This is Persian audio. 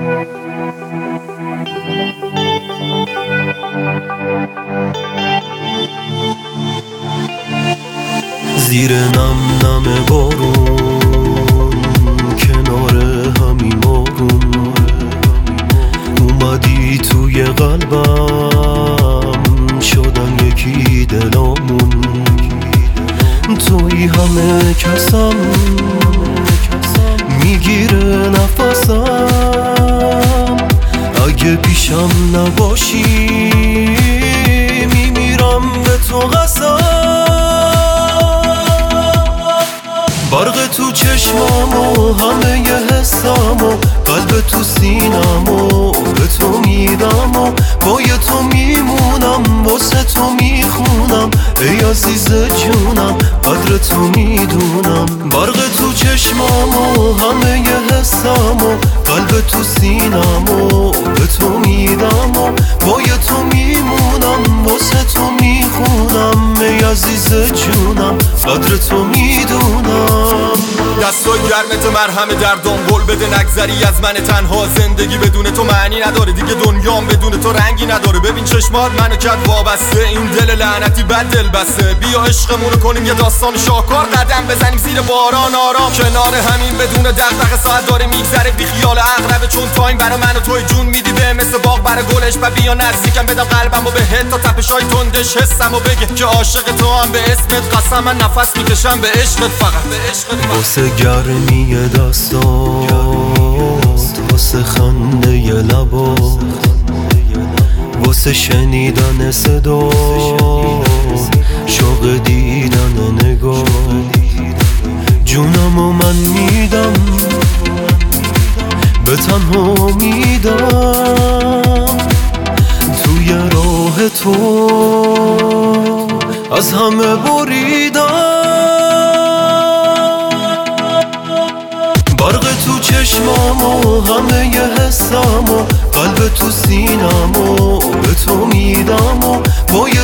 زیر نم نم بارون کنار همین بارون اومدی توی قلبم شدن یکی دلامون توی همه کسم میگیره نفسم اگه پیشم نباشی میمیرم به تو قسم برق تو چشمم و همه ی حسم و قلب تو سینم و به تو میدم و با تو میمونم واسه تو میخونم ای عزیز جونم قدر تو میدونم برق تو چشمم و همه ی حسم و قلب تو سینم و به تو میدم و با تو میمونم واسه تو میخونم ای عزیز جونم قدر تو میدونم دستای گرمت مرهم دردام قول بده نگذری از من تنها زندگی بدون تو معنی نداره دیگه دنیام بدون تو رنگی نداره ببین چشمات منو کرد وابسته این دل لعنتی بد دل بسته بیا عشقمونو کنیم یه داستان شاهکار قدم بزنیم زیر باران آرام کنار همین بدون دغدغه ساعت داره میگذره بی خیال عقربه چون تایم برا من و توی جون میدی به مثل باغ برا گلش و بیا نزدیکم بدم قلبمو بهت تا تپشای تندش حسمو بگه که عاشق تو هم به اسمت قسم من نفس میکشم به عشقت فقط به عشقت واسه گرمی دستات واسه خنده ی لبات واسه شنیدن صدا شوق دیدن نگاه جونمو من میدم به تنها میدم توی راه تو از همه بریدم برق تو چشمم و همه ی حسم و قلب تو سینم و به تو میدم و با